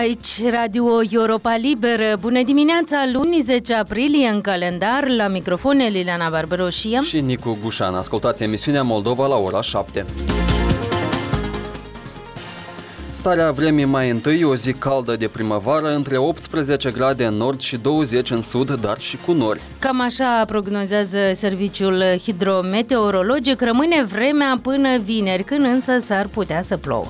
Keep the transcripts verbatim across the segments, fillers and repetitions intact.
Aici, Radio Europa Liberă. Bună dimineața, luni zece aprilie în calendar. La microfon Liliana Barbaroșia și Nicu Gușan. Ascultați emisiunea Moldova la ora șapte. Starea vremii mai întâi, o zi caldă de primăvară, între optsprezece grade în nord și douăzeci în sud, dar și cu nori. Cam așa prognozează serviciul hidrometeorologic. Rămâne vremea până vineri, când însă s-ar putea să plouă.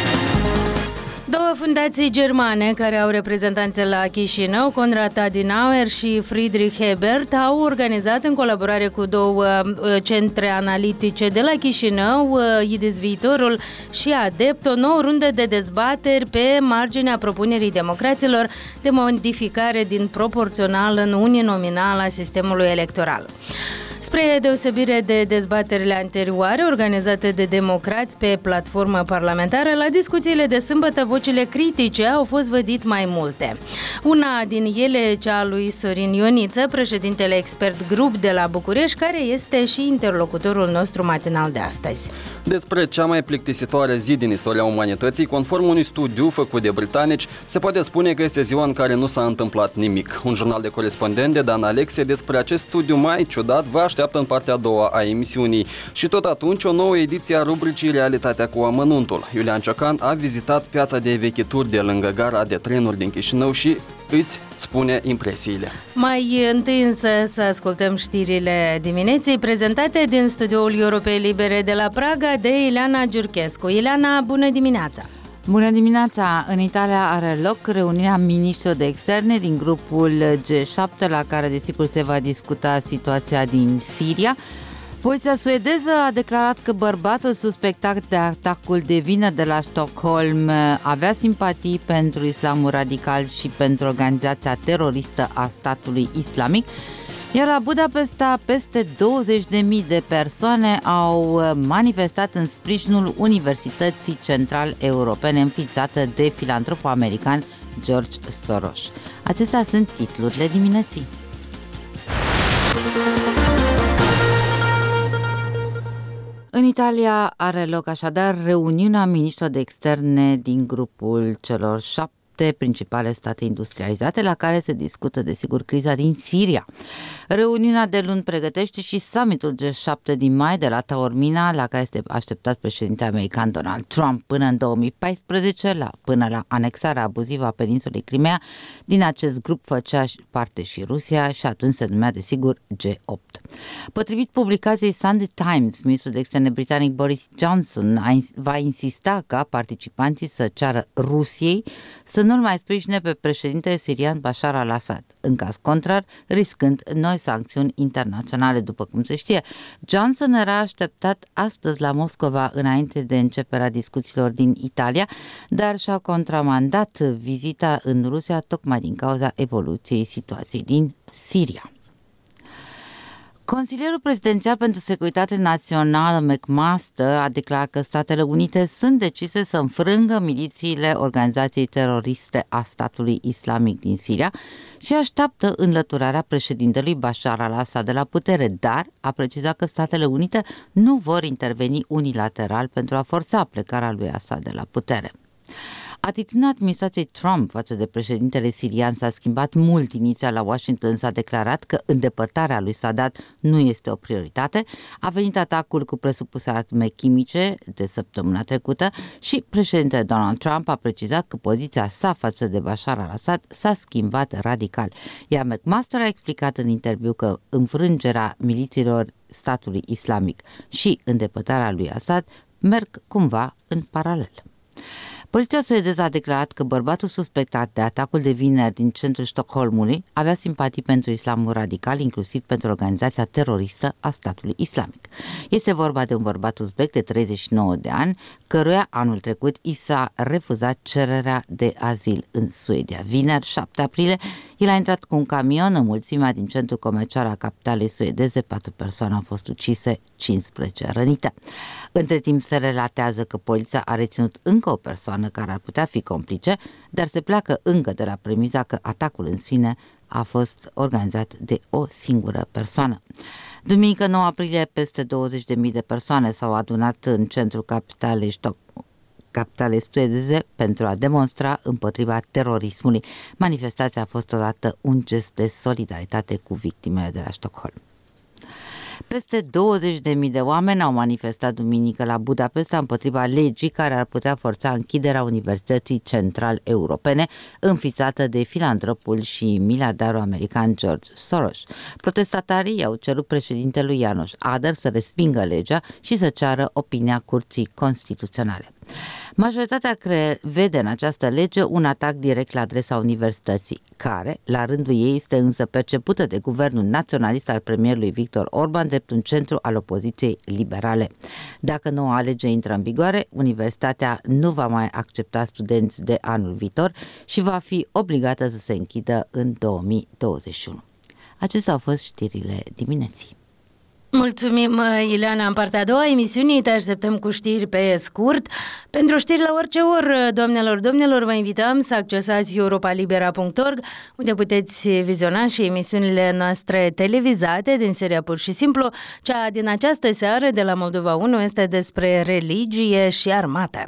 Două fundații germane care au reprezentanțe la Chișinău, Konrad Adenauer și Friedrich Ebert, au organizat în colaborare cu două centre analitice de la Chișinău, I D E S Viitorul și ADEPT, o nouă rundă de dezbateri pe marginea propunerii democraților de modificare din proporțional în uninominal a sistemului electoral. Spre deosebire de dezbaterile anterioare organizate de democrați pe platformă parlamentară, la discuțiile de sâmbătă vocile critice au fost vădit mai multe. Una din ele, cea a lui Sorin Ioniță, președintele expert grup de la București, care este și interlocutorul nostru matinal de astăzi. Despre cea mai plictisitoare zi din istoria umanității, conform unui studiu făcut de britanici, se poate spune că este ziua în care nu s-a întâmplat nimic. Un jurnal de corespondent de Dan Alexe despre acest studiu mai ciudat vă așteaptă în partea a doua a emisiunii. Și tot atunci o nouă ediție a rubricii Realitatea cu amănuntul. Iulian Ciocan a vizitat piața de vechituri de lângă gara de trenuri din Chișinău și îți spune impresiile. Mai întâi însă să ascultăm știrile dimineții prezentate din studioul Europei Libere de la Praga de Ileana Giurchescu. Ileana, bună dimineața! Bună dimineața! În Italia are loc reuniunea miniștrilor de externe din grupul G șapte, la care desigur se va discuta situația din Siria. Poliția suedeză a declarat că bărbatul suspectat de atacul de vină de la Stockholm avea simpatii pentru islamul radical și pentru organizația teroristă a statului islamic. Iar la Budapesta, peste douăzeci de mii de persoane au manifestat în sprijinul Universității Central Europene înființată de filantropul american George Soros. Acestea sunt titlurile dimineții. În Italia are loc așadar reuniunea miniștrilor de externe din grupul celor șapte principale state industrializate, la care se discută desigur criza din Siria. Reuniunea de luni pregătește și summitul G șapte din mai de la Taormina, la care este așteptat președintele american Donald Trump. Până în două mii paisprezece, la, până la anexarea abuzivă a peninsulei Crimea, din acest grup făcea parte și Rusia și atunci se numea desigur G opt. Potrivit publicației Sunday Times, ministrul de externe britanic Boris Johnson va insista ca participanții să ceară Rusiei să nu-l mai sprijine pe președintele sirian Bashar al-Assad, în caz contrar, riscând noi sancțiuni internaționale, după cum se știe. Johnson era așteptat astăzi la Moscova înainte de începerea discuțiilor din Italia, dar și-a contramandat vizita în Rusia tocmai din cauza evoluției situației din Siria. Consilierul prezidențial pentru securitate națională McMaster a declarat că Statele Unite sunt decise să înfrângă milițiile organizației teroriste a statului islamic din Siria și așteaptă înlăturarea președintelui Bashar al-Assad de la putere, dar a precizat că Statele Unite nu vor interveni unilateral pentru a forța plecarea lui Assad de la putere. Atitudinea administrației Trump față de președintele sirian s-a schimbat mult. Inițial la Washington s-a declarat că îndepărtarea lui Sadat nu este o prioritate. A venit atacul cu presupuse arme chimice de săptămâna trecută și președintele Donald Trump a precizat că poziția sa față de Bashar al-Assad s-a schimbat radical. Iar McMaster a explicat în interviu că înfrângerea milițiilor statului islamic și îndepărtarea lui Assad merg cumva în paralel. Poliția suedeză a declarat că bărbatul suspectat de atacul de vineri din centrul Stockholmului avea simpatii pentru islamul radical, inclusiv pentru organizația teroristă a statului islamic. Este vorba de un bărbat uzbek de treizeci și nouă de ani, căruia anul trecut i s-a refuzat cererea de azil în Suedia. Vineri, șapte aprilie, el a intrat cu un camion în mulțimea din centrul comercial al capitalei suedeze. Patru persoane au fost ucise, cincisprezece rănite. Între timp se relatează că poliția a reținut încă o persoană care ar putea fi complice, dar se pleacă încă de la premiza că atacul în sine a fost organizat de o singură persoană. Duminică nouă aprilie, peste douăzeci de mii de persoane s-au adunat în centrul capitalei Stockholm capitale suedeze pentru a demonstra împotriva terorismului. Manifestația a fost odată un gest de solidaritate cu victimele de la Stockholm. Peste douăzeci de mii de oameni au manifestat duminică la Budapesta împotriva legii care ar putea forța închiderea Universității Central Europene, înființată de filantropul și miliardarul american George Soros. Protestatarii au cerut președintelui János Áder să respingă legea și să ceară opinia Curții Constituționale. Majoritatea vede în această lege un atac direct la adresa universității, care, la rândul ei, este însă percepută de guvernul naționalist al premierului Viktor Orban drept un centru al opoziției liberale. Dacă noua lege intră în vigoare, universitatea nu va mai accepta studenți de anul viitor și va fi obligată să se închidă în două mii douăzeci și unu. Acestea au fost știrile dimineții. Mulțumim, Ileana. În partea a doua a emisiunii te așteptăm cu știri pe scurt. Pentru știri la orice oră, doamnelor, domnilor, vă invităm să accesați europa libera punct org, unde puteți viziona și emisiunile noastre televizate din seria Pur și Simplu. Cea din această seară de la Moldova unu este despre religie și armată.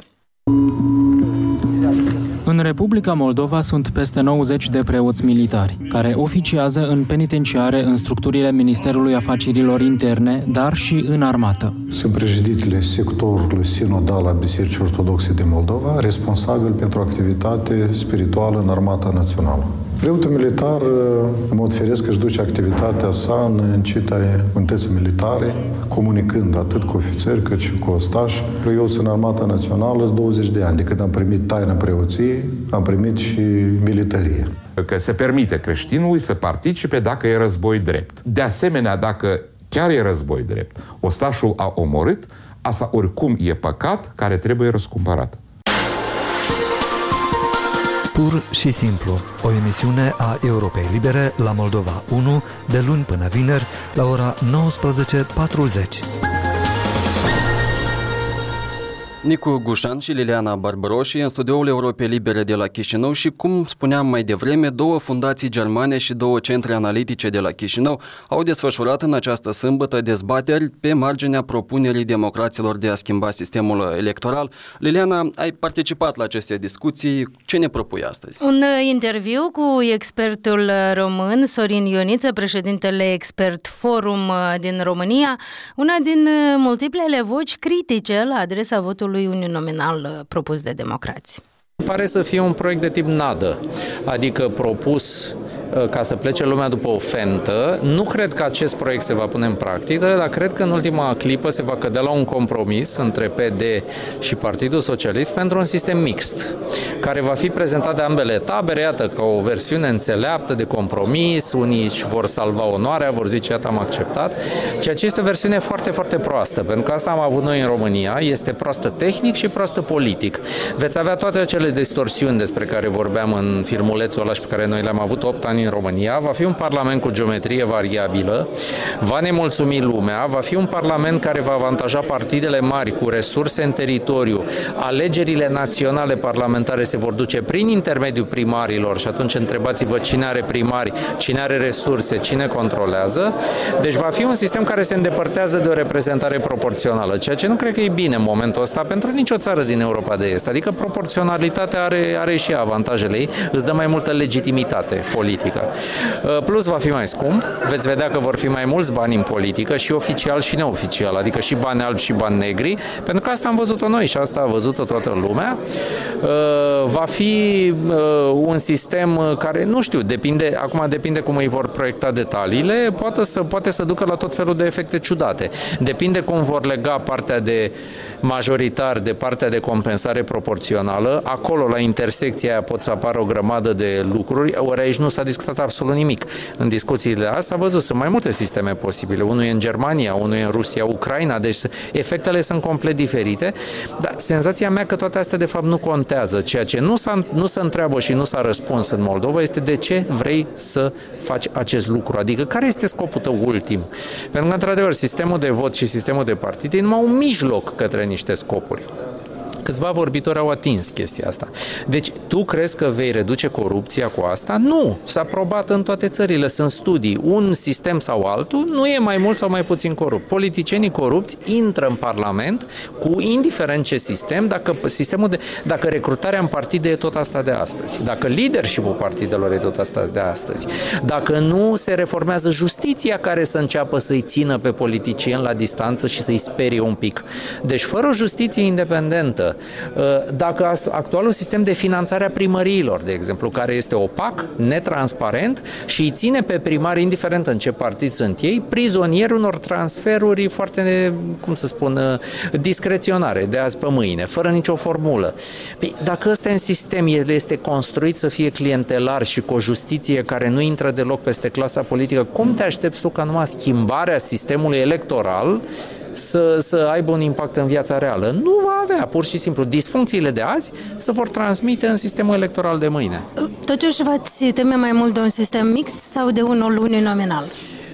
În Republica Moldova sunt peste nouăzeci de preoți militari, care oficiază în penitenciare în structurile Ministerului Afacerilor Interne, dar și în armată. Sunt președintele sectorului sinodal al Bisericii Ortodoxe de Moldova, responsabil pentru activitate spirituală în Armata Națională. Preotul militar, în mod firesc, își duce activitatea sa în cita unității militare, comunicând atât cu ofițeri cât și cu ostași. Eu sunt în Armata Națională douăzeci de ani, de când am primit taina preoției, am primit și militarie. Că se permite creștinului să participe dacă e război drept. De asemenea, dacă chiar e război drept, ostașul a omorât, asta oricum e păcat care trebuie răscumpărat. Pur și simplu, o emisiune a Europei Libere la Moldova unu, de luni până vineri, la ora nouăsprezece patruzeci. Nicu Gușan și Liliana Barbaroși în studioul Europei Libere de la Chișinău și, cum spuneam mai devreme, două fundații germane și două centre analitice de la Chișinău au desfășurat în această sâmbătă dezbateri pe marginea propunerii democraților de a schimba sistemul electoral. Liliana, ai participat la aceste discuții. Ce ne propui astăzi? Un interviu cu expertul român Sorin Ioniță, președintele Expert Forum din România, una din multiplele voci critice la adresa votului uninominal propus de democrați. Pare să fie un proiect de tip nadă, adică propus ca să plece lumea după o fentă. Nu cred că acest proiect se va pune în practică, dar cred că în ultima clipă se va cădea la un compromis între P D și Partidul Socialist pentru un sistem mixt, care va fi prezentat de ambele tabere, iată, ca o versiune înțeleaptă de compromis. Unii își vor salva onoarea, vor zice, iată, am acceptat, ceea ce este o versiune foarte, foarte proastă, pentru că asta am avut noi în România, este proastă tehnic și proastă politic. Veți avea toate acele distorsiuni despre care vorbeam în filmulețul ăla și pe care noi le-am avut opt ani în România. Va fi un parlament cu geometrie variabilă, va nemulțumi lumea, va fi un parlament care va avantaja partidele mari cu resurse în teritoriu. Alegerile naționale parlamentare se vor duce prin intermediul primarilor și atunci întrebați-vă cine are primari, cine are resurse, cine controlează. Deci va fi un sistem care se îndepărtează de o reprezentare proporțională, ceea ce nu cred că e bine în momentul ăsta pentru nicio țară din Europa de Est. Adică proporționalitatea are, are și avantajele ei, îți dă mai multă legitimitate politică. Plus va fi mai scump, veți vedea că vor fi mai mulți bani în politică, și oficial și neoficial, adică și bani albi și bani negri, pentru că asta am văzut-o noi și asta a văzut-o toată lumea. Va fi un sistem care, nu știu, depinde, acum depinde cum îi vor proiecta detaliile, poate să, poate să ducă la tot felul de efecte ciudate. Depinde cum vor lega partea de majoritar de partea de compensare proporțională. Acolo, la intersecția aia, pot să apară o grămadă de lucruri, ori aici nu s-a discutat absolut nimic. În discuțiile astea s-a văzut, sunt mai multe sisteme posibile. Unul e în Germania, unul e în Rusia, Ucraina, deci efectele sunt complet diferite, dar senzația mea că toate astea de fapt nu contează. Ceea ce nu s-a, nu se întreabă și nu s-a răspuns în Moldova este de ce vrei să faci acest lucru, adică care este scopul tău ultim. Pentru că, într-adevăr, sistemul de vot și sistemul de partide e numai un mijloc către niște scopuri. Câțiva vorbitori au atins chestia asta. Deci, tu crezi că vei reduce corupția cu asta? Nu! S-a probat în toate țările, sunt studii. Un sistem sau altul nu e mai mult sau mai puțin corupt. Politicienii corupți intră în Parlament cu indiferent ce sistem, dacă sistemul de, dacă recrutarea în partide e tot asta de astăzi, dacă leadership-ul partidelor e tot asta de astăzi, dacă nu se reformează justiția care să înceapă să-i țină pe politicieni la distanță și să-i sperie un pic. Deci, fără o justiție independentă, dacă actualul sistem de finanțare a primăriilor, de exemplu, care este opac, netransparent și îi ține pe primari, indiferent în ce partid sunt ei, prizonieri unor transferuri foarte, cum să spun, discreționare, de azi pe mâine, fără nicio formulă. Păi, dacă ăsta e un sistem, el este construit să fie clientelar și cu o justiție care nu intră deloc peste clasa politică, cum te aștepți tu ca numai schimbarea sistemului electoral să, să aibă un impact în viața reală? Nu va avea, pur și simplu. Disfuncțiile de azi se vor transmite în sistemul electoral de mâine. Totuși, v-ați teme mai mult de un sistem mixt sau de unul uninominal?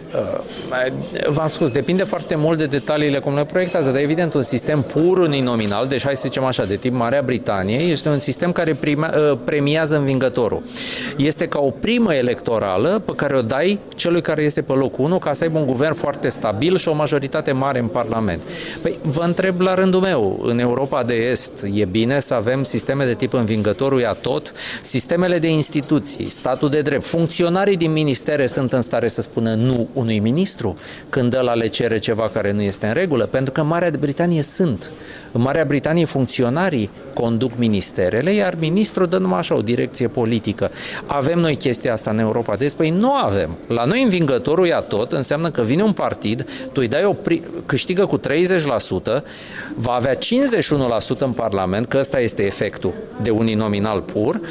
V-am spus, depinde foarte mult de detaliile cum le proiectează, dar evident un sistem pur uninominal, deci hai să zicem așa, de tip Marea Britanie, este un sistem care prima, premiază învingătorul. Este ca o primă electorală pe care o dai celui care este pe locul unu ca să aibă un guvern foarte stabil și o majoritate mare în Parlament. Păi, vă întreb la rândul meu, în Europa de Est e bine să avem sisteme de tip învingătorul ia tot, sistemele de instituții, statul de drept, funcționarii din ministere sunt în stare să spună nu unui ministru când ăla le cere ceva care nu este în regulă, pentru că în Marea Britanie sunt. În Marea Britanie funcționarii conduc ministerele, iar ministrul dă numai așa o direcție politică. Avem noi chestia asta în Europa de Est? Păi nu avem. La noi învingătorul ia tot, înseamnă că vine un partid, tu îi dai o pri- câștigă cu treizeci la sută, va avea cincizeci și unu la sută în Parlament, că ăsta este efectul de uninominal pur,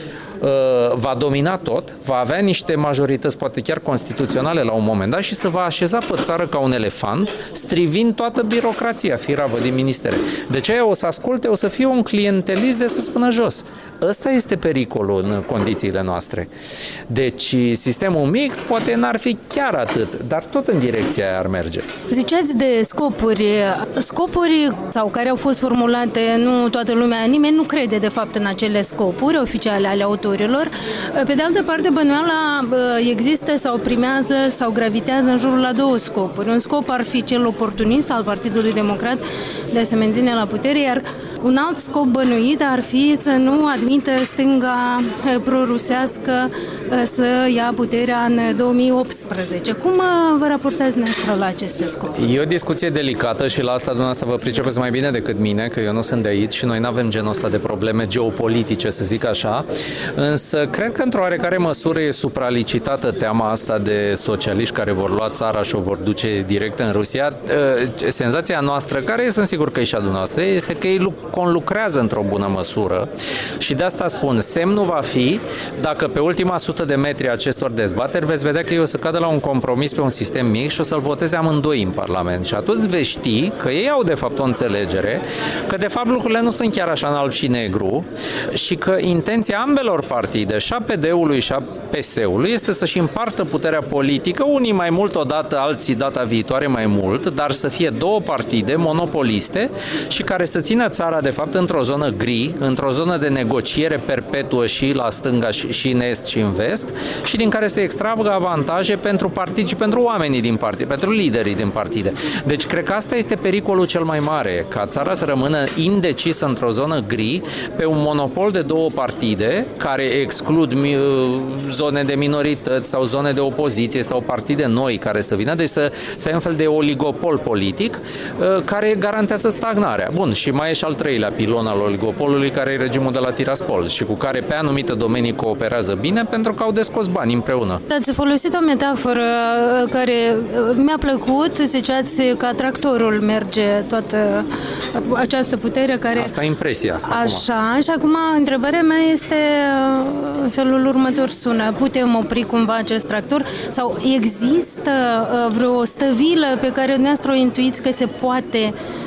va domina tot, va avea niște majorități, poate chiar constituționale la un moment dat și se va așeza pe țară ca un elefant, strivind toată birocrația firavă din ministere. De ce o să asculte, o să fie un clientelist de sus până jos. Ăsta este pericolul în condițiile noastre. Deci sistemul mixt poate n-ar fi chiar atât, dar tot în direcția aia ar merge. Ziceați de scopuri. Scopuri sau care au fost formulate, nu toată lumea, nimeni nu crede de fapt în acele scopuri oficiale ale autorităților. Pe de altă parte, bănuiala există sau primează sau gravitează în jurul la două scopuri. Un scop ar fi cel oportunist al Partidului Democrat de a se menține la putere, iar un alt scop bănuit ar fi să nu admită stânga prorusească să ia puterea în două mii optsprezece. Cum vă raportați dumneavoastră la aceste scopuri? E o discuție delicată și la asta dumneavoastră vă pricepeți mai bine decât mine, că eu nu sunt de aici și noi nu avem genul ăsta de probleme geopolitice, să zic așa, însă cred că într-o oarecare măsură e supralicitată teama asta de socialiști care vor lua țara și o vor duce direct în Rusia. Senzația noastră, care sunt sigur că e și a dumneavoastră, este că ei conlucrează într-o bună măsură și de asta spun, semnul va fi dacă pe ultima sută de metri acestor dezbateri veți vedea că ei o să cadă la un compromis pe un sistem mic și o să-l voteze amândoi în Parlament și atunci veți ști că ei au de fapt o înțelegere, că de fapt lucrurile nu sunt chiar așa în alb și negru și că intenția ambelor partide, și a P D-ului și a P S-ului, este să-și împartă puterea politică, unii mai mult odată, alții data viitoare mai mult, dar să fie două partide monopoliste și care să țină țara de fapt într-o zonă gri, într-o zonă de negociere perpetuă și la stânga și, și în est și în vest și din care se extragă avantaje pentru partid și pentru oamenii din partid, pentru liderii din partide. Deci cred că asta este pericolul cel mai mare, ca țara să rămână indecisă într-o zonă gri pe un monopol de două partide care exclud zone de minorități sau zone de opoziție sau partide noi care să vină, deci să, să ai un fel de oligopol politic care garantează stagnarea. Bun, și mai e și al treilea pilon al oligopolului, care e regimul de la Tiraspol și cu care pe anumite domenii cooperează bine pentru că au descos bani împreună. Ați folosit o metaforă care mi-a plăcut, ziceați că tractorul merge toată această putere care... Asta e impresia. Așa, acum. și acum întrebarea mea este în felul următor sună. Putem opri cumva acest tractor? Sau există vreo stăvilă pe care dumneavoastră o intuiți că se poate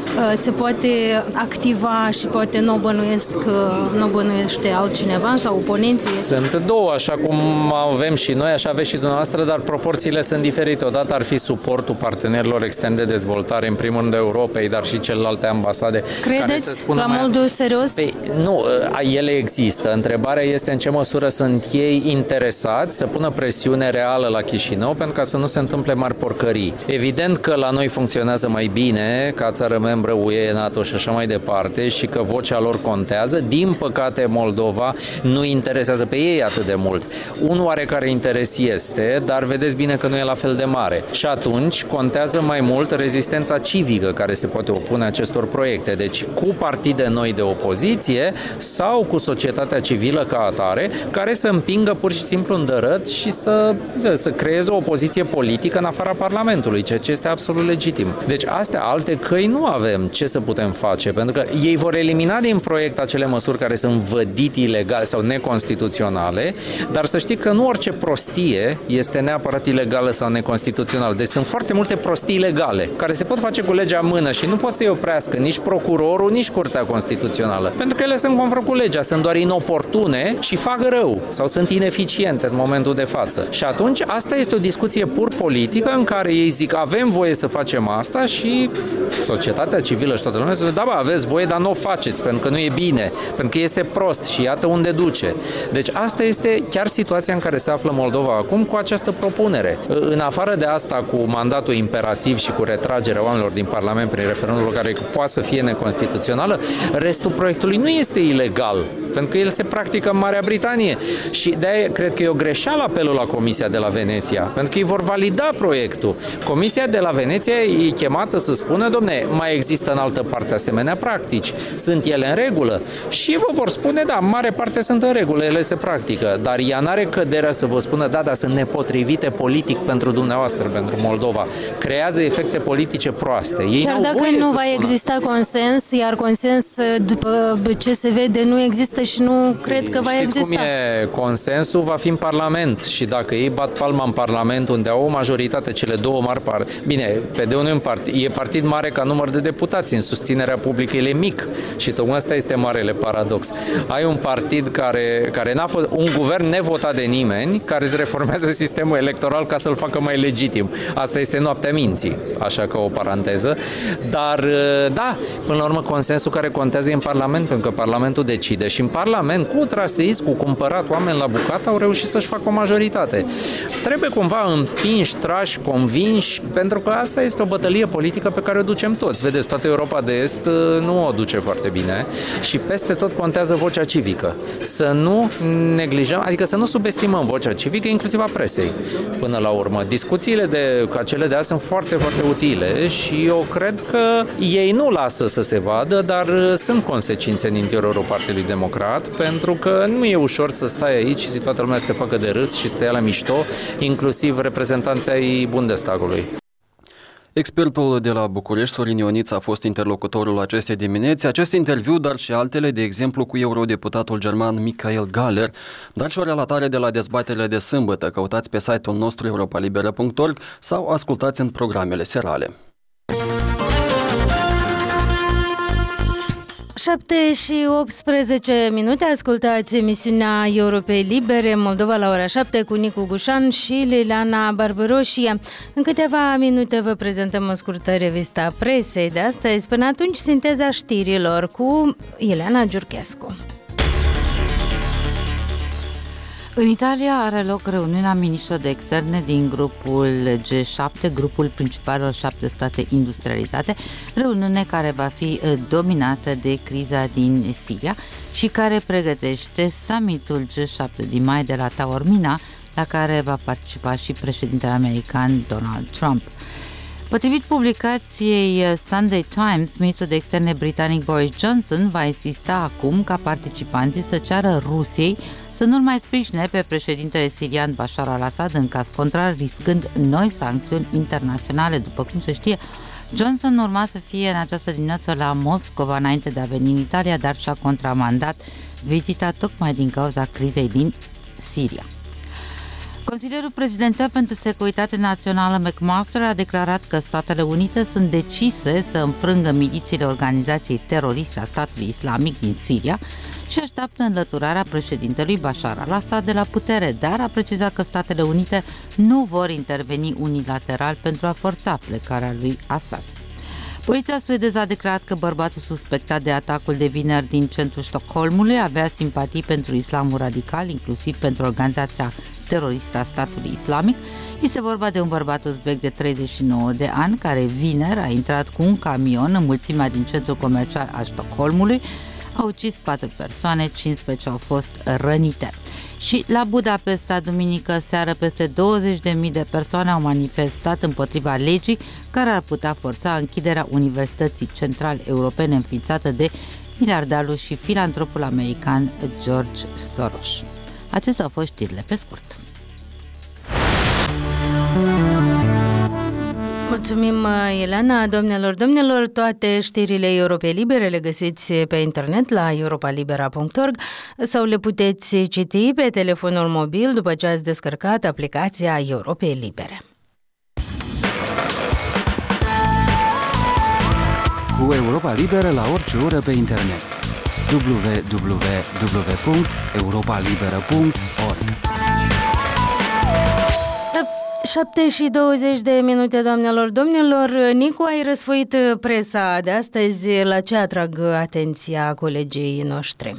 se poate activa și poate nu bănuiesc, nu bănuiește altcineva sau oponenții? Sunt două, așa cum avem și noi, așa aveți și dumneavoastră, dar proporțiile sunt diferite. Odată ar fi suportul partenerilor externi de dezvoltare, în primul rând Europei, dar și celelalte ambasade. Credeți la mai... modul serios? Păi, nu, ele există. Întrebarea este în ce măsură sunt ei interesați să pună presiune reală la Chișinău pentru ca să nu se întâmple mari porcării. Evident că la noi funcționează mai bine ca țară membră U E, NATO și așa mai departe și că vocea lor contează. Din păcate, Moldova nu interesează pe ei atât de mult. Un oarecare interes este, dar vedeți bine că nu e la fel de mare. Și atunci contează mai mult rezistența civică care se poate opune acestor proiecte. Deci cu partide noi de opoziție sau cu societatea civilă ca atare, care să împingă pur și simplu în dărăt și să, să creeze o opoziție politică în afara Parlamentului, ceea ce este absolut legitim. Deci astea, alte căi nu avem ce să putem face, pentru că ei vor elimina din proiect acele măsuri care sunt vădite ilegale sau neconstituționale, dar să știți că nu orice prostie este neapărat ilegală sau neconstituțională. Deci sunt foarte multe prostii legale care se pot face cu legea în mână și nu pot să-i oprească nici procurorul, nici Curtea Constituțională. Pentru că ele sunt conform cu legea, sunt doar inoportune și fac rău sau sunt ineficiente în momentul de față. Și atunci asta este o discuție pur politică în care ei zic avem voie să facem asta și societatea civilă și toată lumea să da, bă, aveți voie, dar nu o faceți pentru că nu e bine, pentru că este prost și iată unde duce. Deci asta este chiar situația în care se află Moldova acum cu această propunere. În afară de asta, cu mandatul imperativ și cu retragerea oamenilor din Parlament prin referendumul care poate să fie neconstituțională, restul proiectului nu este ilegal, pentru că el se practică în Marea Britanie și de-aia cred că e o greșeală apelul la Comisia de la Veneția, pentru că ei vor valida proiectul. Comisia de la Veneția e chemată să spună, domne, mai există în altă parte asemenea practici, sunt ele în regulă? Și vă vor spune, da, în mare parte sunt în regulă, ele se practică, dar ea n-are căderea să vă spună, da, dar sunt nepotrivite politic pentru dumneavoastră, pentru Moldova. Creează efecte politice proaste. Ei Chiar dacă nu va exista consens, iar consens, după ce se vede, nu există și nu cred că va Știți exista. Cum e? Consensul va fi în Parlament și dacă ei bat palma în Parlament, unde au o majoritate, cele două mari par... Bine, P D-ul nu e, un partid, e partid mare ca număr de deputați, în susținerea publică el e mic și tocmai asta este marele paradox. Ai un partid care, care n-a fost, un guvern nevotat de nimeni, care îți reformează sistemul electoral ca să-l facă mai legitim. Asta este noaptea minții, așa că o paranteză. Dar, da, până la urmă, consensul care contează e în Parlament, pentru că Parlamentul decide și în Parlament, cu traseism, cu cumpărat oameni la bucată, au reușit să-și facă o majoritate. Trebuie cumva împinși, trași, convinși, pentru că asta este o bătălie politică pe care o ducem toți. Vedeți, toată Europa de Est nu o duce foarte bine și peste tot contează vocea civică. Să nu neglijăm, adică să nu subestimăm vocea civică, inclusiv a presei, până la urmă. Discuțiile de, ca cele de azi sunt foarte, foarte utile și eu cred că ei nu lasă să se vadă, dar sunt consecințe în interiorul Partidului Democrat, pentru că nu e ușor să stai aici și toată lumea să te facă de râs și să te ia la mișto, inclusiv reprezentanții ai Bundestagului. Expertul de la București, Sorin Ioniță, a fost interlocutorul acestei dimineți. Acest interviu, dar și altele, de exemplu cu eurodeputatul german Michael Galler, dar și o relatare de la dezbaterile de sâmbătă. Căutați pe site-ul nostru europa liberă punct org sau ascultați în programele serale. șapte și optsprezece minute, ascultați emisiunea Europei Libere, Moldova la ora șapte cu Nicu Gușan și Liliana Barbaroșie. În câteva minute vă prezentăm o scurtă revistă presei de astăzi. Până atunci, sinteza știrilor cu Ileana Giurchescu. În Italia are loc reuniunea miniștrilor de externe din grupul G șapte, grupul principalelor șapte state industrializate, reuniune care va fi dominată de criza din Siria și care pregătește summitul G șapte din mai de la Taormina, la care va participa și președintele american Donald Trump. Potrivit publicației Sunday Times, ministrul de externe britanic Boris Johnson va insista acum ca participanții să ceară Rusiei să nu-l mai sprijine pe președintele sirian Bashar al-Assad, în caz contrar riscând noi sancțiuni internaționale. După cum se știe, Johnson urma să fie în această dimineață la Moscova înainte de a veni în Italia, dar și-a contramandat vizita tocmai din cauza crizei din Siria. Consilierul Prezidențial pentru Securitate Națională McMaster a declarat că Statele Unite sunt decise să înfrângă milițiile organizației teroriste a statului islamic din Siria și așteaptă înlăturarea președintelui Bashar al-Assad de la putere, dar a precizat că Statele Unite nu vor interveni unilateral pentru a forța plecarea lui Assad. Poliția suedeză a declarat că bărbatul suspectat de atacul de vineri din centrul Stockholmului avea simpatii pentru islamul radical, inclusiv pentru organizația teroristă a statului islamic. Este vorba de un bărbat uzbek de treizeci și nouă de ani care vineri a intrat cu un camion în mulțimea din centrul comercial al Stockholmului, a ucis patru persoane, cincisprezece au fost rănite. Și la Budapesta, duminică seară, peste douăzeci de mii de persoane au manifestat împotriva legii care ar putea forța închiderea Universității Central Europene înființată de miliardarul și filantropul american George Soros. Acestea au fost știrile pe scurt. Mulțumim, Elena. Domnilor, domnilor, toate știrile Europei Libere le găsiți pe internet la europa libera punct org sau le puteți citi pe telefonul mobil după ce ați descărcat aplicația Europei Libere. Cu Europa Liberă la orice oră pe internet. w w w punct europa liberă punct org. șapte și douăzeci de minute, doamnelor, domnilor. Nicu, ai răsfoit presa de astăzi. La ce atrag atenția colegii noștri?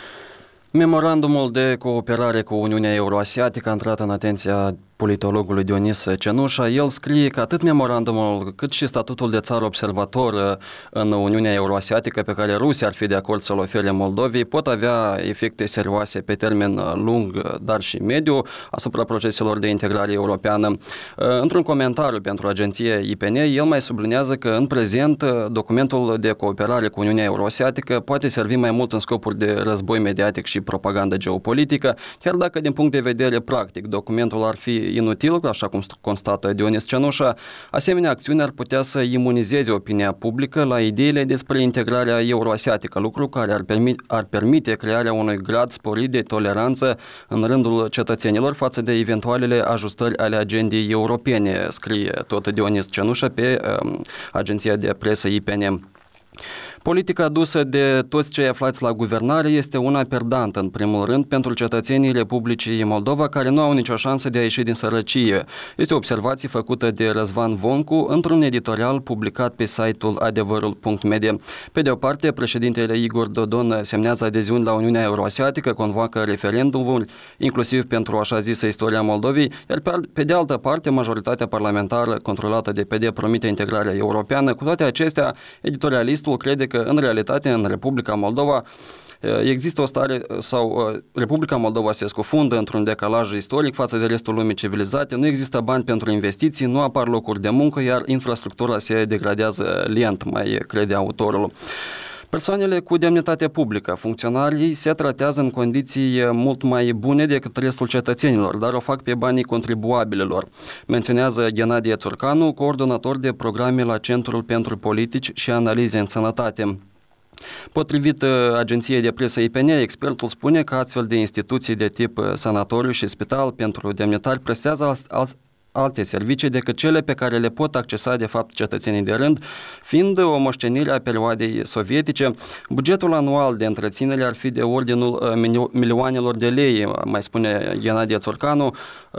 Memorandumul de cooperare cu Uniunea Euroasiatică a intrat în atenția politologului Dionis Cenușa. El scrie că atât memorandumul cât și statutul de țară observator în Uniunea Euroasiatică pe care Rusia ar fi de acord să-l ofere Moldovei pot avea efecte serioase pe termen lung, dar și mediu asupra proceselor de integrare europeană. Într-un comentariu pentru agenția I P N, el mai sublinează că în prezent documentul de cooperare cu Uniunea Euroasiatică poate servi mai mult în scopuri de război mediatic și propagandă geopolitică, chiar dacă din punct de vedere practic documentul ar fi inutil, așa cum constată Dionis Cenușa. Asemenea, acțiuni ar putea să imunizeze opinia publică la ideile despre integrarea euroasiatică, lucru care ar, permi- ar permite crearea unui grad sporit de toleranță în rândul cetățenilor față de eventualele ajustări ale agendei europene, scrie tot Dionis Cenușa pe um, agenția de presă I P N. Politica adusă de toți cei aflați la guvernare este una perdantă, în primul rând, pentru cetățenii Republicii Moldova, care nu au nicio șansă de a ieși din sărăcie. Este o observație făcută de Răzvan Voncu într-un editorial publicat pe site-ul adevărul punct media. Pe de o parte, președintele Igor Dodon semnează adeziuni la Uniunea Euroasiatică, convoacă referendumul, inclusiv pentru așa zisă istoria Moldovei, iar pe de altă parte, majoritatea parlamentară controlată de P D promite integrarea europeană. Cu toate acestea, editorialistul crede că în realitate în Republica Moldova există o stare sau Republica Moldova se scufundă într-un decalaj istoric față de restul lumii civilizate, nu există bani pentru investiții, nu apar locuri de muncă, iar infrastructura se degradează lent, mai crede autorul. Persoanele cu demnitate publică, funcționarii, se tratează în condiții mult mai bune decât restul cetățenilor, dar o fac pe banii contribuabililor, menționează Ghenadie Țurcanu, coordonator de programe la Centrul pentru Politici și Analize în Sănătate. Potrivit agenției de presă I P N, expertul spune că astfel de instituții de tip sanatoriu și spital pentru demnitari prestează alte servicii decât cele pe care le pot accesa de fapt cetățenii de rând, fiind o moștenire a perioadei sovietice. Bugetul anual de întreținere ar fi de ordinul milioanelor de lei, mai spune Ghenadie Țurcanu,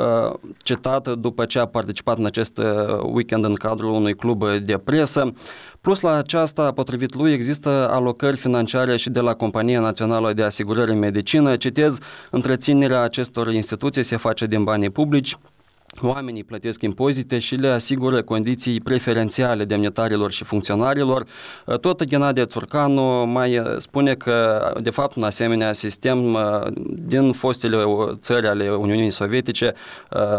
citat după ce a participat în acest weekend în cadrul unui club de presă. Plus la aceasta, potrivit lui, există alocări financiare și de la Compania Națională de Asigurări în Medicină. Citez, întreținerea acestor instituții se face din banii publici. Oamenii plătesc impozite și le asigură condiții preferențiale demnitarilor și funcționarilor. Tot Ghenadie Țurcanu mai spune că, de fapt, un asemenea sistem din fostele țări ale Uniunii Sovietice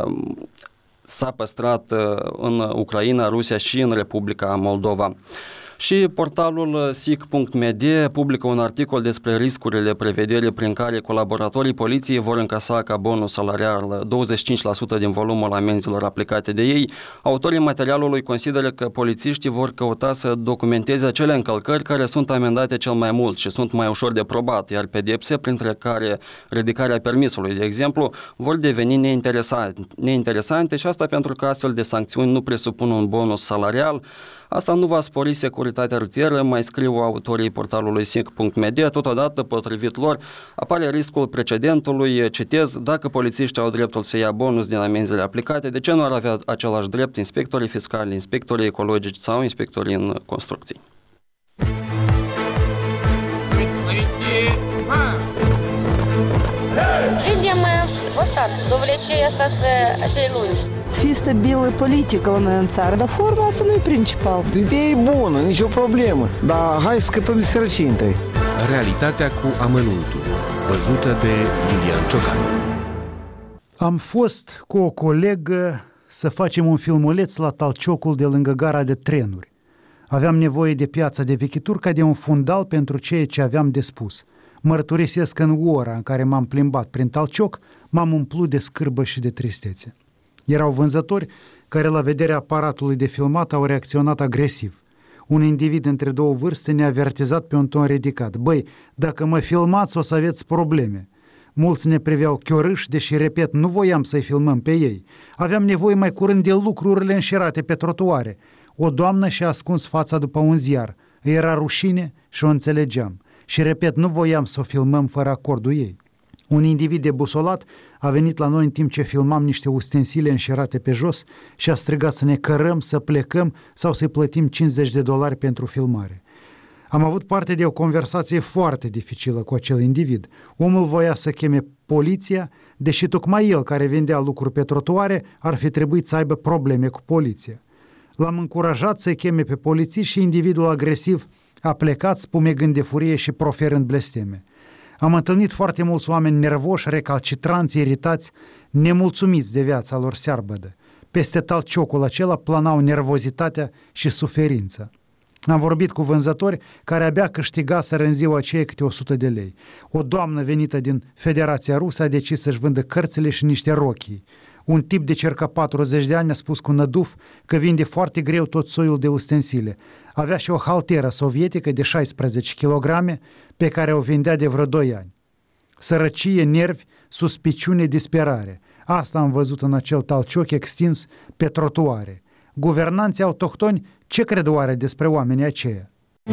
s-a păstrat în Ucraina, Rusia și în Republica Moldova. Și portalul S I C punct M D publică un articol despre riscurile prevederii prin care colaboratorii poliției vor încasa ca bonus salarial douăzeci și cinci la sută din volumul amenzilor aplicate de ei. Autorii materialului consideră că polițiștii vor căuta să documenteze acele încălcări care sunt amendate cel mai mult și sunt mai ușor de probat, iar pedepse, printre care ridicarea permisului, de exemplu, vor deveni neinteresante, neinteresante și asta pentru că astfel de sancțiuni nu presupun un bonus salarial. Asta nu va spori securitatea rutieră, mai scriu autorii portalului S I C punct M D. Totodată, potrivit lor, apare riscul precedentului, citez, dacă polițiștii au dreptul să ia bonus din amenziile aplicate, de ce nu ar avea același drept inspectorii fiscali, inspectorii ecologici sau inspectorii în construcții? Видим устав, довлече остаться cei lungi. Să fie stabilă politică la noi în țară, dar forma asta nu e principal. Ideea e bună, nicio problemă, dar hai să scăpăm de sărăcie întâi. Realitatea cu amănuntul, văzută de Iulian Ciocan. Am fost cu o colegă să facem un filmuleț la Talciocul de lângă gara de trenuri. Aveam nevoie de piața de vechituri ca de un fundal pentru ceea ce aveam de spus. Mărturisesc că în ora în care m-am plimbat prin Talcioc, m-am umplut de scârbă și de tristețe. Erau vânzători care la vederea aparatului de filmat au reacționat agresiv. Un individ între două vârste ne-a avertizat pe un ton ridicat. Băi, dacă mă filmați o să aveți probleme. Mulți ne priveau chiorâși, deși, repet, nu voiam să-i filmăm pe ei. Aveam nevoie mai curând de lucrurile înșirate pe trotuare. O doamnă și-a ascuns fața după un ziar. Îi era rușine și o înțelegeam. Și, repet, nu voiam să o filmăm fără acordul ei. Un individ debusolat a venit la noi în timp ce filmam niște ustensile înșirate pe jos și a strigat să ne cărăm, să plecăm sau să-i plătim cincizeci de dolari pentru filmare. Am avut parte de o conversație foarte dificilă cu acel individ. Omul voia să cheme poliția, deși tocmai el, care vendea lucruri pe trotuare, ar fi trebuit să aibă probleme cu poliția. L-am încurajat să-i cheme pe poliții și individul agresiv a plecat spumegând de furie și proferând blesteme. Am întâlnit foarte mulți oameni nervoși, recalcitranți, iritați, nemulțumiți de viața lor searbădă. Peste Talciocul acela planau nervozitatea și suferința. Am vorbit cu vânzători care abia câștigaseră în ziua aceea câte o sută de lei. O doamnă venită din Federația Rusă a decis să-și vândă cărțile și niște rochii. Un tip de circa patruzeci de ani a spus cu năduf că vinde foarte greu tot soiul de ustensile. Avea și o halteră sovietică de șaisprezece kilograme pe care o vindea de vreo doi ani. Sărăcie, nervi, suspiciune, disperare. Asta am văzut în acel Talcioc extins pe trotuare. Guvernanții autohtoni ce cred oare despre oamenii aceia?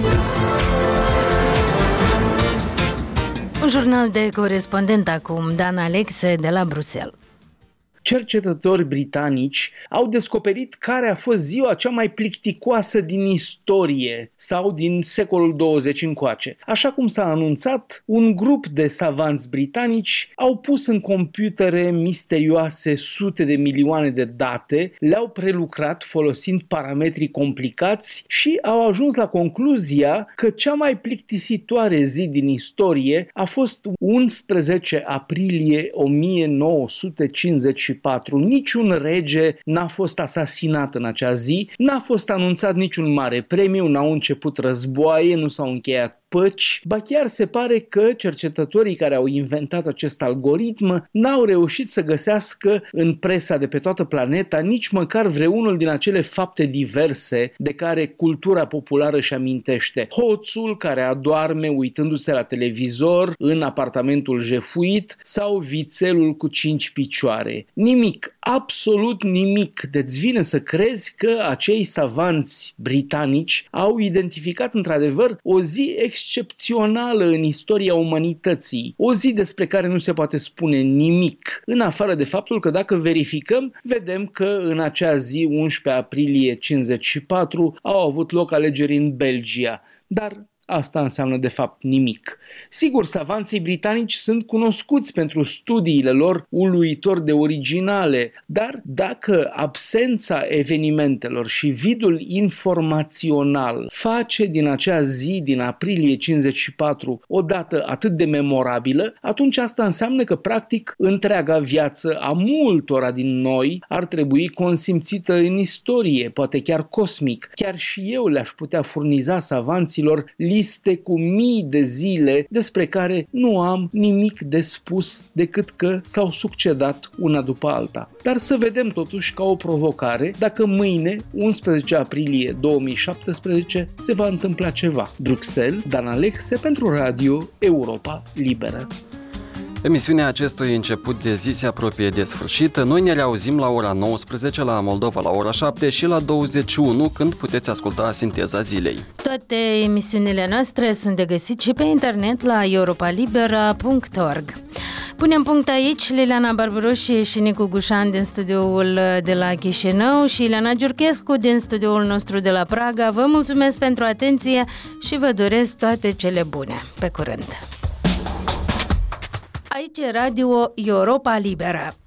Un jurnal de corespondent acum, Dan Alexe de la Bruxelles. Cercetători britanici au descoperit care a fost ziua cea mai plicticoasă din istorie sau din secolul douăzeci încoace. Așa cum s-a anunțat, un grup de savanți britanici au pus în computere misterioase sute de milioane de date, le-au prelucrat folosind parametri complicați și au ajuns la concluzia că cea mai plictisitoare zi din istorie a fost unsprezece aprilie o mie nouă sute cincizeci și patru. Niciun rege n-a fost asasinat în acea zi, n-a fost anunțat niciun mare premiu, n-au început războaie, nu s-au încheiat păci, ba chiar se pare că cercetătorii care au inventat acest algoritm n-au reușit să găsească în presa de pe toată planeta nici măcar vreunul din acele fapte diverse de care cultura populară își amintește. Hoțul care adorme uitându-se la televizor în apartamentul jefuit sau vițelul cu cinci picioare. Nimic, absolut nimic. Deci vine să crezi că acei savanți britanici au identificat într-adevăr o zi excepțională în istoria umanității, o zi despre care nu se poate spune nimic, în afară de faptul că dacă verificăm, vedem că în acea zi, unsprezece aprilie cincizeci și patru, au avut loc alegeri în Belgia. Dar asta înseamnă de fapt nimic. Sigur, savanții britanici sunt cunoscuți pentru studiile lor uluitor de originale, dar dacă absența evenimentelor și vidul informațional face din acea zi din aprilie cincizeci și patru o dată atât de memorabilă, atunci asta înseamnă că practic întreaga viață a multora din noi ar trebui consimțită în istorie, poate chiar cosmic. Chiar și eu le-aș putea furniza savanților liste cu mii de zile despre care nu am nimic de spus decât că s-au succedat una după alta. Dar să vedem totuși ca o provocare dacă mâine, unsprezece aprilie două mii șaptesprezece, se va întâmpla ceva. Bruxelles, Dan Alexe pentru Radio Europa Liberă. Emisiunea acestui început de zi se apropie de sfârșit. Noi ne reauzim la ora nouăsprezece la Moldova la ora șapte și la douăzeci și unu când puteți asculta Sinteza Zilei. Toate emisiunile noastre sunt de găsit și pe internet la europa libera punct org. Punem punct aici. Liliana Barbaroși și Nicu Gușan din studioul de la Chișinău și Ileana Giurchescu din studioul nostru de la Praga. Vă mulțumesc pentru atenție și vă doresc toate cele bune. Pe curând! Aici e Radio Europa Liberă.